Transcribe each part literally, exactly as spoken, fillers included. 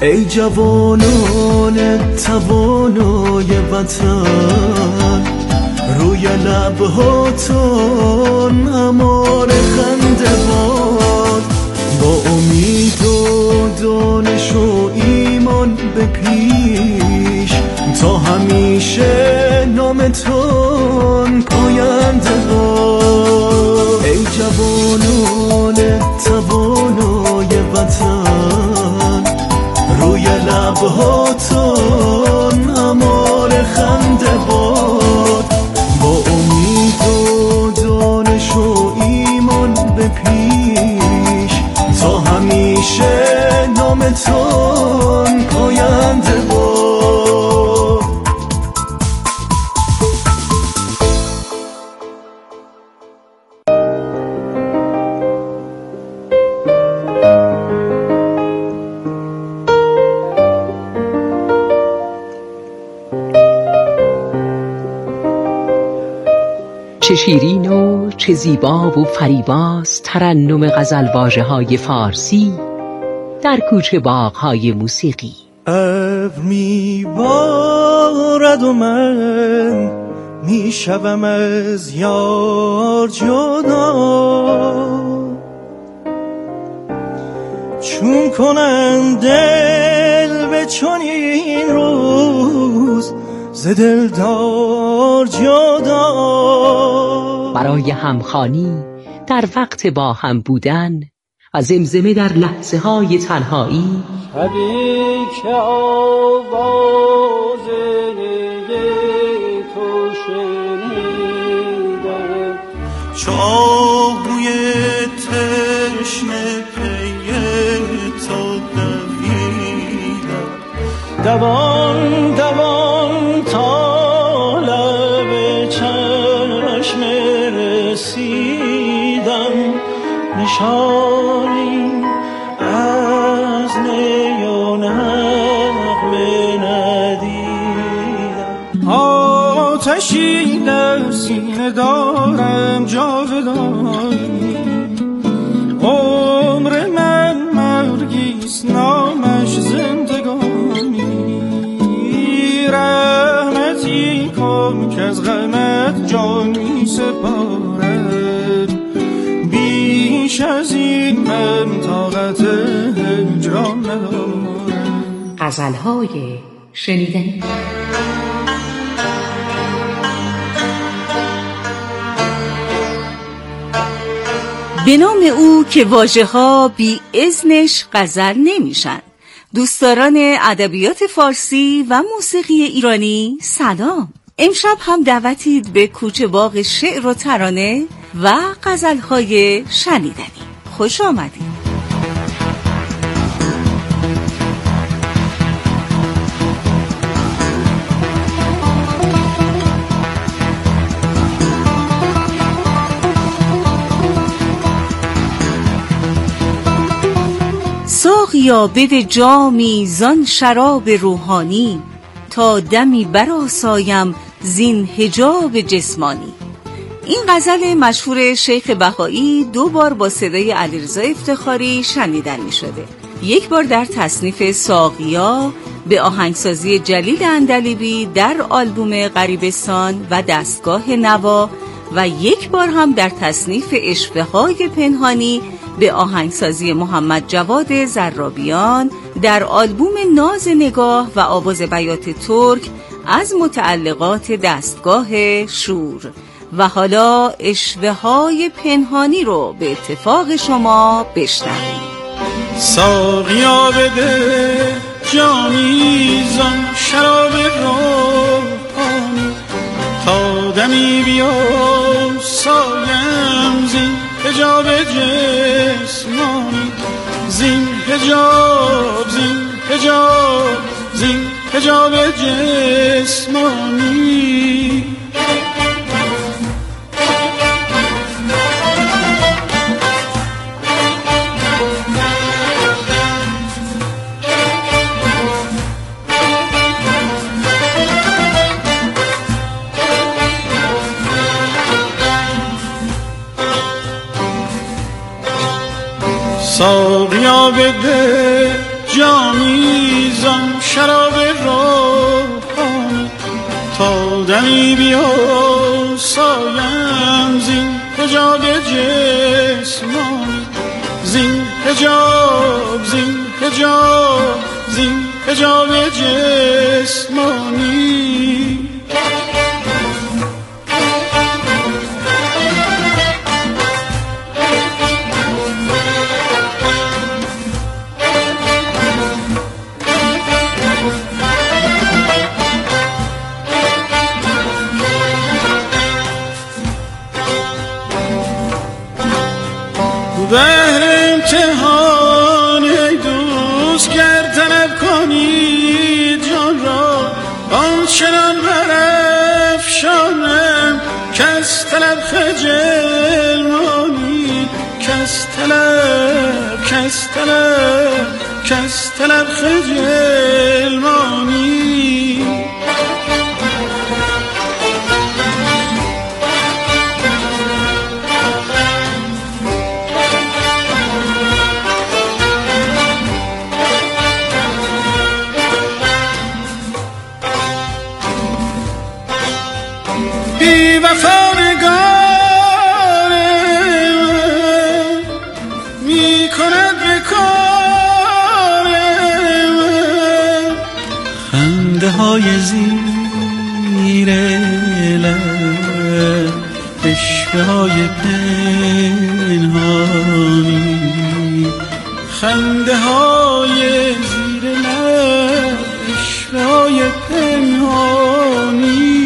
ای جوانان توانای وطن، روی لبهاتون همار خنده باد، با امید و دانش و ایمان به پیش، تا همیشه نامتون پاینده باد. ای جوانان توانای وطن، روی لبهاتون همار خنده باد، با امید و دانش و ایمان به پیش، تا همیشه نامتون پاینده باد. چه شیرین و چه زیبا و فریباست ترنم غزلواژه های فارسی در کوچه باغ‌های موسیقی. ابر میبارد و من میشوم از یار جدا، چون کنم دل به چنین روز ز دلدار جدا. برای همخوانی در وقت با هم بودن و زمزمه در لحظه های تنهایی، شبی که آواز تو شنیدم، چاقوی تشنه پی تو دویدم، دوان دوان تا لب چشم رسیدم، نشانی از نی و نغمه ندیدم. آتشی در سینه دارم جاودانی، عمر من مرگیست نامش زندگانی، رحمتی کن که از غمت جان می سپارد، بیش از این من طاقت هجران ندارم. غزل‌های شنیدنی. به نام او که واژه‌ها بی اذنش غزل نمیشن. دوستداران ادبیات فارسی و موسیقی ایرانی سلام. امشب هم دعوتید به کوچه باغ شعر و ترانه و غزل‌های شنیدنی. خوش آمدید. ساقیا بده جامی زان شراب روحانی، تا دمی برآسایم زین حجاب جسمانی. این غزل مشهور شیخ بهایی دو بار با صدای علیرضا افتخاری شنیدن می شده. یک بار در تصنیف ساقیا به آهنگسازی جلیل اندلیبی در آلبوم غریبستان و دستگاه نوا، و یک بار هم در تصنیف اشوه‌های پنهانی به آهنگسازی محمد جواد زرابیان در آلبوم ناز نگاه و آواز بیات ترک از متعلقات دستگاه شور. و حالا اشوه‌های پنهانی رو به اتفاق شما بشنوید. ساقیا بده جامی زان شراب روحانی، تا دمی بیا سایم زین حجاب جسمانی، زین حجاب زین حجاب زین حجاب جسمانی. ساقیا بده جامی زان شراب روحانی تا دمی بیاسایم زین حجاب جسمانی زین حجاب زین حجاب زین حجاب جسمانی بهر امتحان ای دوست گر طلب کنی جان را آنچنان برافشانم کس طلب خجل مانی کس طلب کس طلب کس طلب خجل مانی بی وفا نگار می کند به کار خنده های زیر لب عشوه های پنهانی خنده های زیر لب عشوه های پنهانی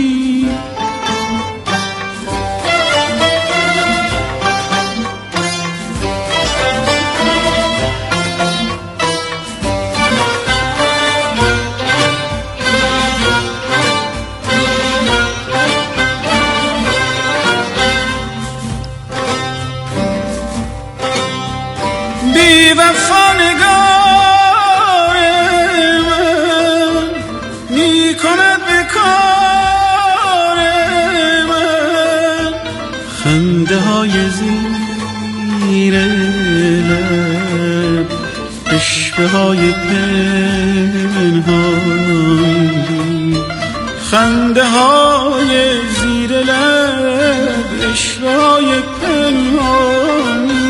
بی وفا نگار من می کند به کار من خنده های زیر لب عشوه های پنهانی خنده های زیر لب عشوه های پنهانی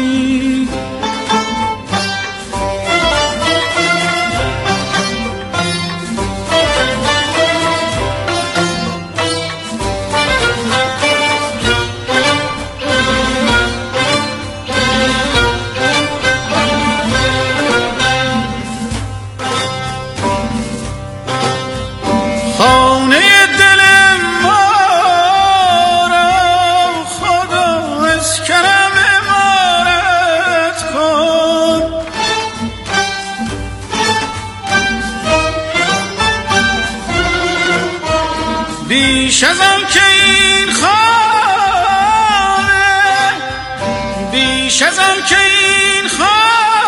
خانه دل ما را خدا از کرم عمارت کن بیش از آن که این خانه بیش از آن که این خانه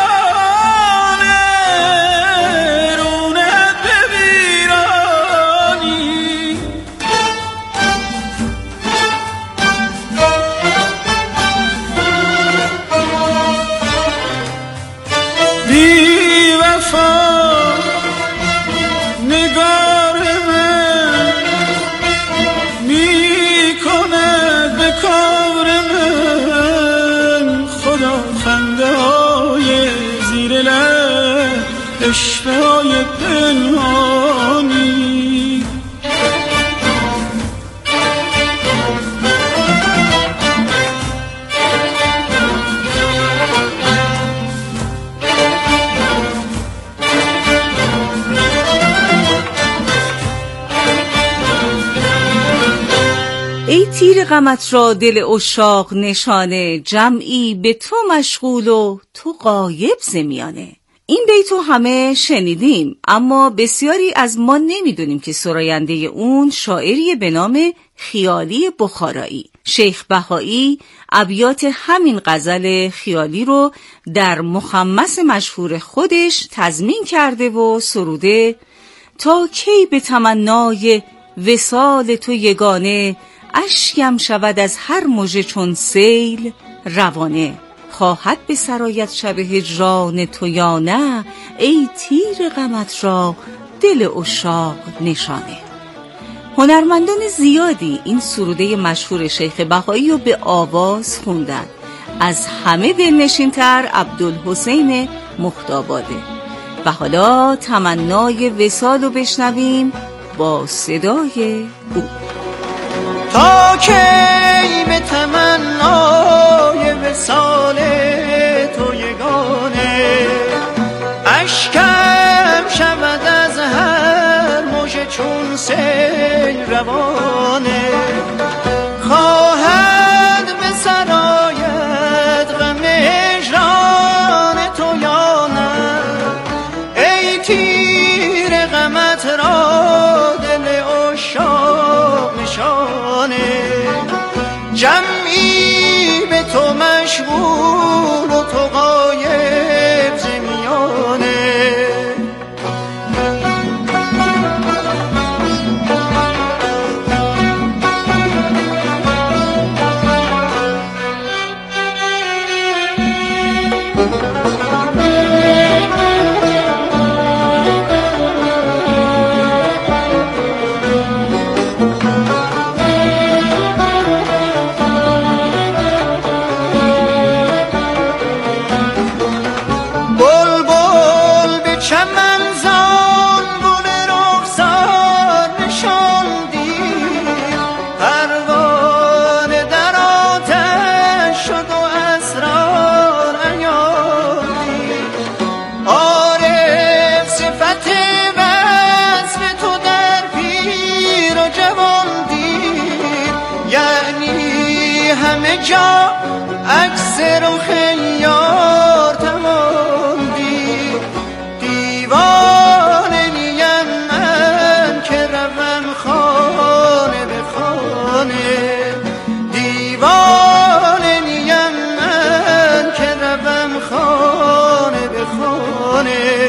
بی وفا نگار من می کند به کار من خدا خنده های زیر لب عشوه های پنهانی ای تیر غمت را دل عشاق نشانه جمعی به تو مشغول و تو غایب ز میانه. این بیتو همه شنیدیم اما بسیاری از ما نمیدونیم که سراینده اون شاعری به نام خیالی بخارایی. شیخ بهایی ابیات همین غزل خیالی رو در مخمس مشهور خودش تضمین کرده و سروده: تا کی به تمنای وصال تو یگانه اشکم شود از هر مژه چون سیل روانه. خواهد به سرایت شب هجران تو یا نه، ای تیر غمت را دل عشاق نشانه. هنرمندان زیادی این سروده مشهور شیخ بهایی رو به آواز خوندن. از همه دلنشین‌تر عبدالحسین مختاباده. و حالا تمنای وصال رو بشنویم با صدای او. تا کی به تمنای وصال تو یگانه، اشکم شود از هر موج چون سیل روانه. خواهد به سرایت غم هجران تو یا نه، ای تیر غمت را دل عشاق نشانه. جمعی به تو مشغول و تو غایب ز میانه. جا عکس رخ یار تماندی، دیوانه نیم من که روم خانه به خانه. دیوانه نیم من که روم خانه به خانه.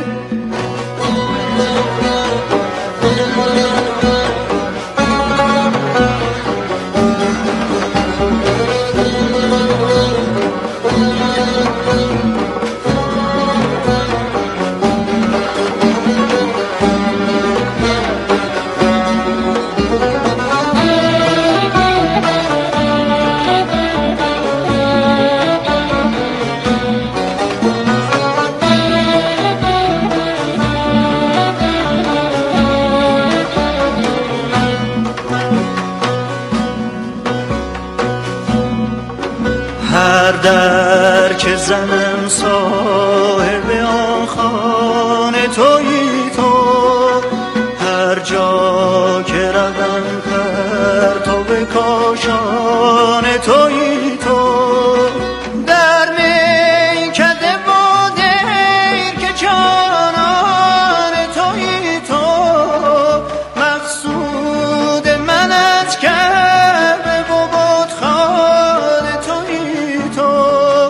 هر در که زنم صاحب آن خانه تویی تو، هر جا که روم پرتو کاشانه تویی تو. در میکده و دیر که جانان تویی تو، مقصود من از کعبه و بتخانه تویی تو.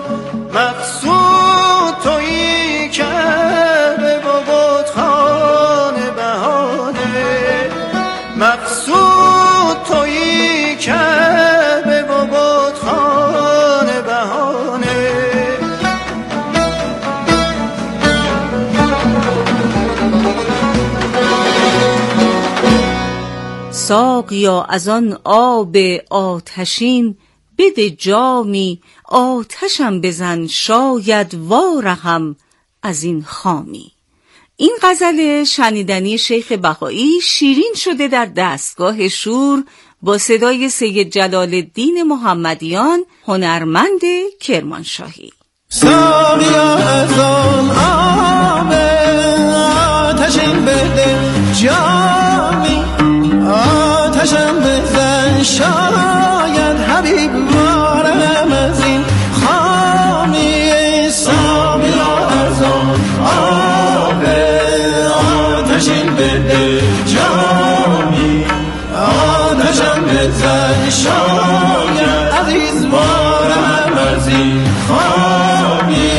مقصود تویی کعبه و بتخانه بهانه. مقصود تویی کعبه و بتخانه بهانه. ساقیا از آن آب آتشین بده جامی، آتشم بزن شاید وارهم از این خامی. این غزل شنیدنی شیخ بهایی شیرین شده در دستگاه شور با صدای سید جلال الدین محمدیان، هنرمند کرمانشاهی. ساقیا از آن آب آتشین بده جامی، آتشم بزن شاید حبیب وارم از این خامی. ساقیا از آن آب آتشین بده جامی، آتشم بزن شاید عزیز وارم از این خامی.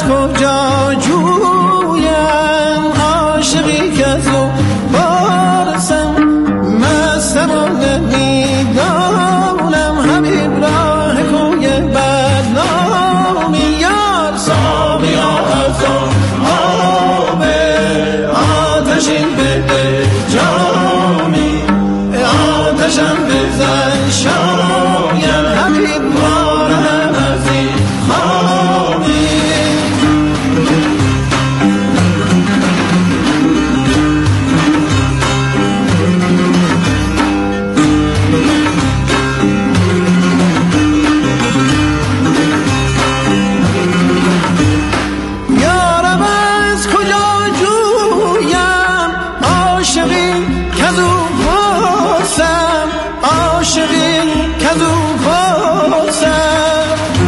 کجا جویم عاشقی که از او پرسم مستم و نمیدانم حبیب راه کوی بدنامی یار ساقیا از آب آتشین بده جامی آتشم بزن شایم حبیب بارم از این خامی یارم از کجا جویم عاشقی کزو پرسم عاشقی کزو پرسم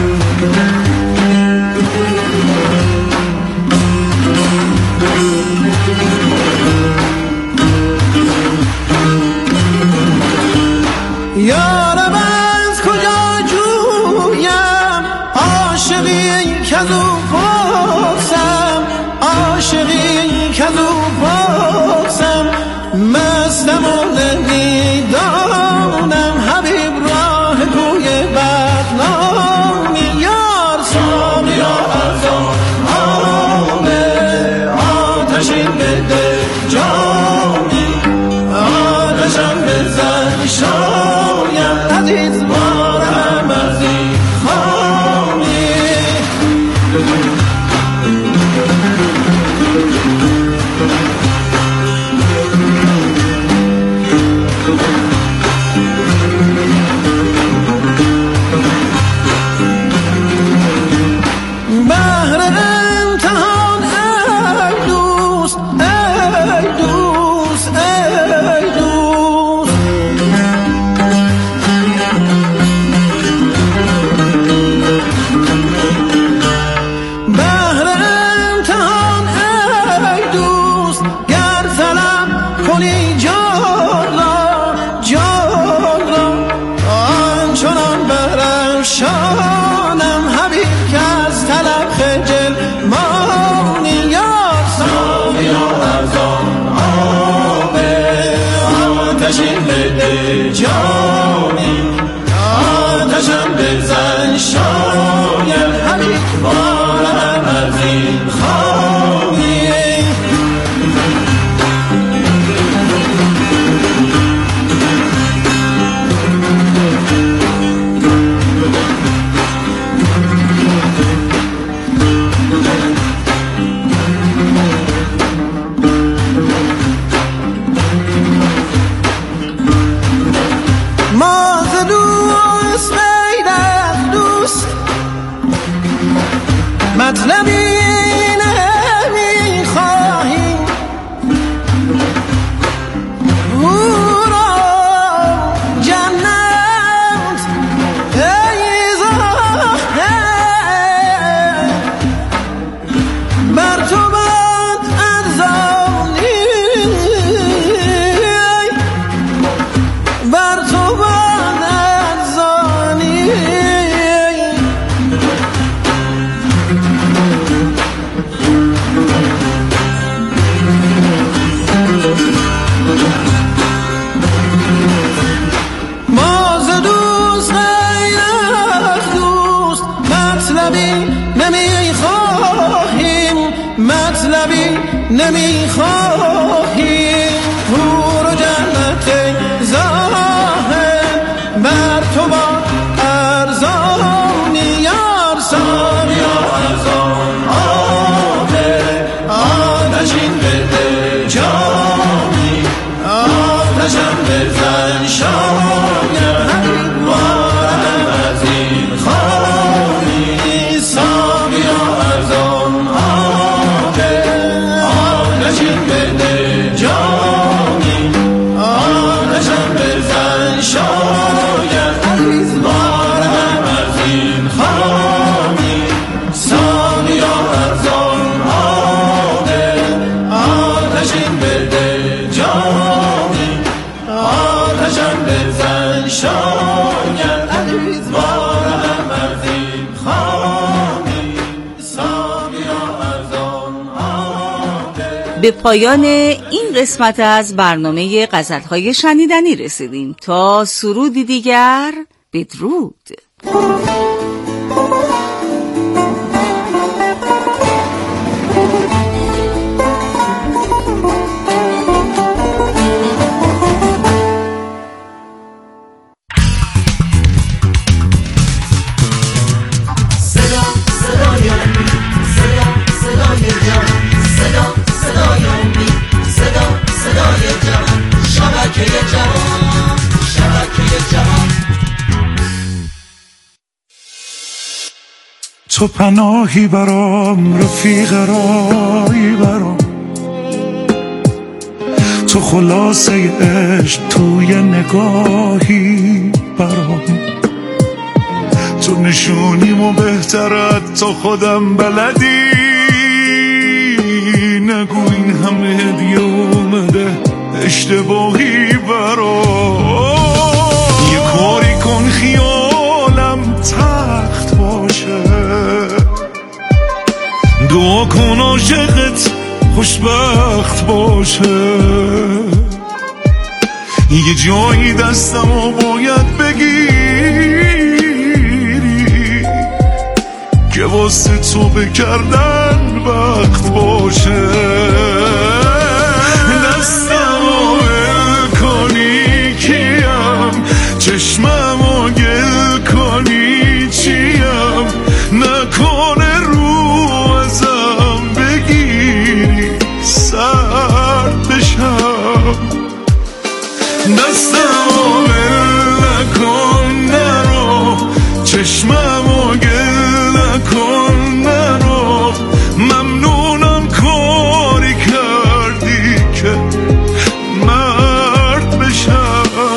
یارم از کجا جویم عاشقی کزو پرسم عاشقی کزو پرسم مستم و نمیدانم حبیب راه کوی بدنامی یار ساقیا از آب آتشین بده جامی آتشم بزن شایم عزیز بارم از این خامی بهر امتحان ای دوست ای دوست ای دوست بهر امتحان ای دوست گر طلب کنی جان را جان را آنچنان برافشانم حبیب که از طلب خجل مانی یار ساقیا از آب آتشین بده جامی آتشم بزن شایم حبیب بارم از این خامی ما ز دوست پیدا دوست مطلبی نمیخواهیم او را جنت ای زاهد بر تو باد ارزانی بر تو باد ارزانی ما ز دوست غیر از دوست مطلبی نمیخواهیم مطلبی نمیخواهیم حور و جنت زاهد بر تو با ارزانی یار ساقیا از آب آتشین بده جامی آتشم بزن شایم حبیب بارم از این خامی ساقیا از آب آتشین بده به پایان این قسمت از برنامه غزل‌های شنیدنی رسیدیم. تا سرودی دیگر، بدرود. تو پناهی برام، رفیق رایی برام، تو خلاصه عشق توی نگاهی برام، تو نشونیم و بهترت تو خودم بلدی، نگو این همه هدیه اومده اشتباهی برام. یه کاری کن خیالم تخت باشه، دعا کن عاشقت خوشبخت باشه، یه جایی دستمو باید بگیری که واسه تو بکردن وقت باشه، دستمو ول کنی کیم، چشممو گل کنی چیم، نکنه رو ازم بگیری سرد بشم، دستمو ول نکن نرو، چشممو گل نکن نرو، ممنونم کاری کردی که مرد بشم.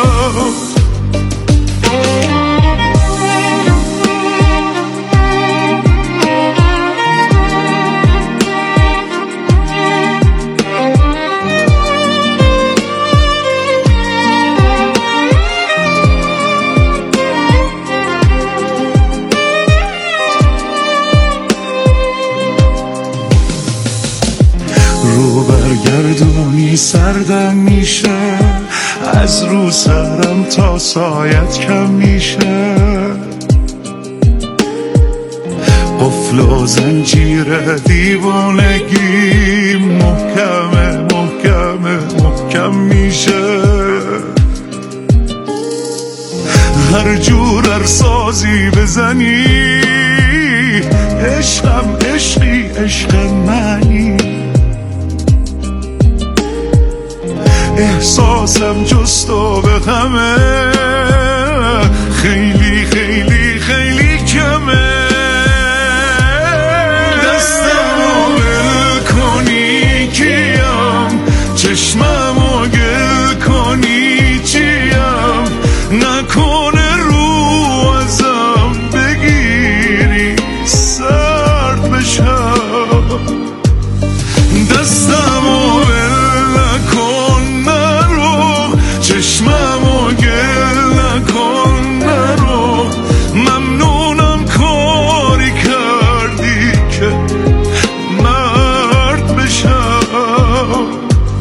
رو برگردونی سردم میشه، از رو سرم تا سایت کم میشه، قفل و زنجیر دیوانگی محکمه محکمه محکم میشه، هر جور ارسازی بزنی عشقم عشقی عشق منی، احساسم جست و به غمه خیلی خیلی خیلی کمه، دستمو ول کنی کیم، چشممو گل کنی چیم، نکنه رو ازم بگیری سرد بشم، دستمو ول نکن نرو، چشممو گل نکن نرو، ممنونم کاری کردی که مرد بشم.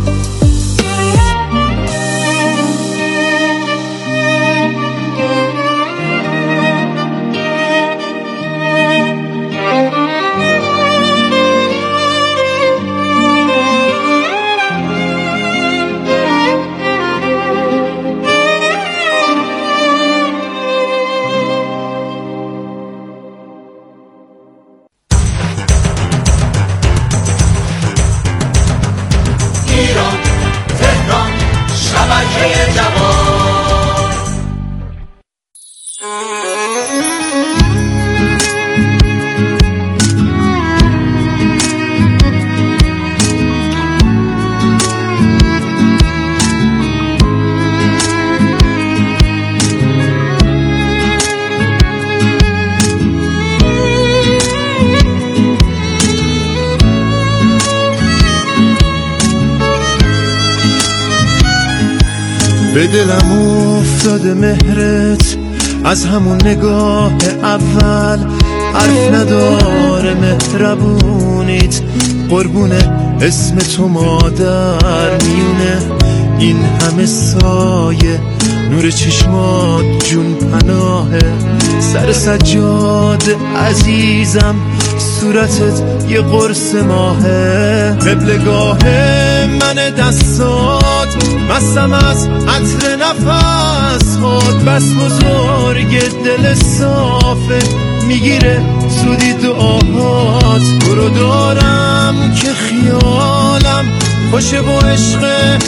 به دلم افتاده مهرت از همون نگاه اول، حرف نداره مهربونیت قربونه اسم تو مادر میونه این همه سایه، نور چشمات جون پناهه، سر سجاد عزیزم صورتت یه قرص ماهه، قبلگاه من دستات مستم از عطر نفس هات، بس بزرگ دل صافه میگیره سودی دعاهات، تو رو دارم که خیالم خوشه و عشق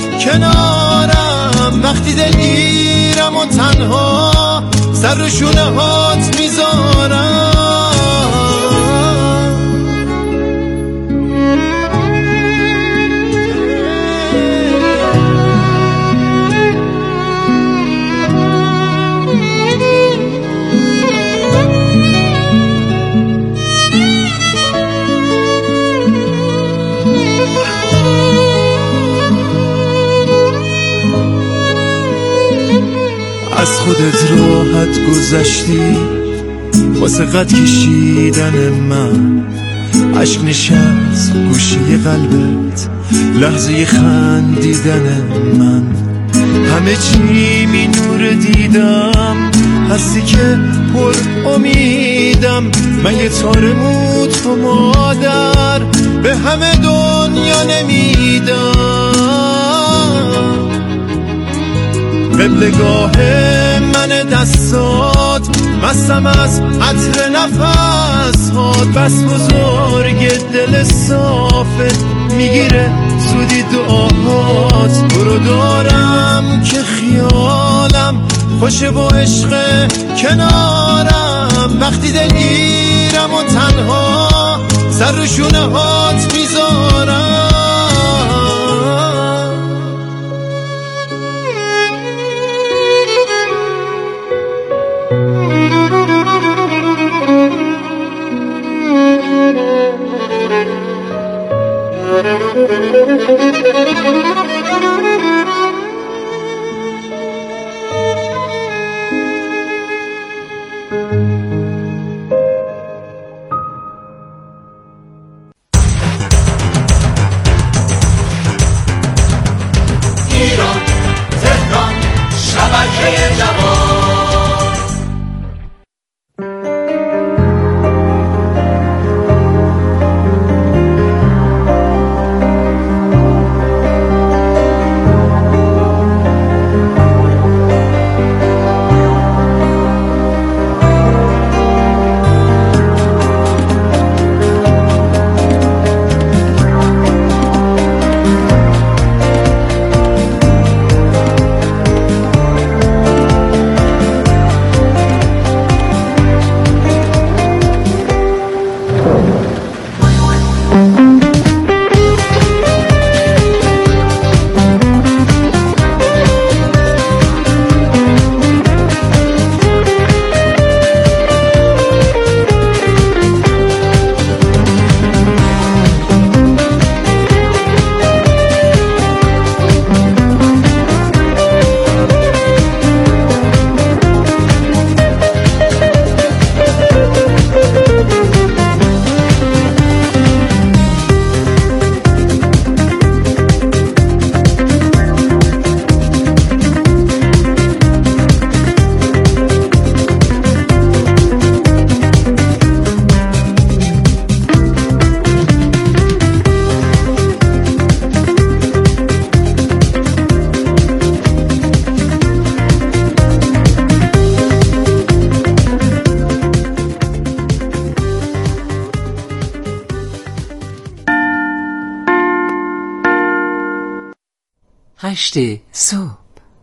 کنارم، وقتی دلگیرم و تنها سر رو شونه هات میذارم. از خودت راحت گذشتی واسه قد کشیدن من، عشق نشست گوشه قلبت لحظه خندیدن من، همه چی می نور دیدم هستی که پر امیدم، من یه تار موت تو مادر به همه دنیا نمیدم، قبلگاه من دستات مستم از عطر نفس هات، بس بزرگ دل صافه میگیره سودی دعاهات، تو رو دارم که خیالم خوشه و عشق کنارم، وقتی دلگیرم و تنها سر رو شونه هات میذارم. ایران تهران شبکه جوان. هشت صبح.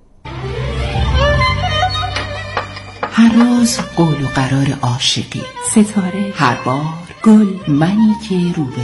هر روز قول و قرار عاشقی، ستاره، هر بار گل، منی که رو به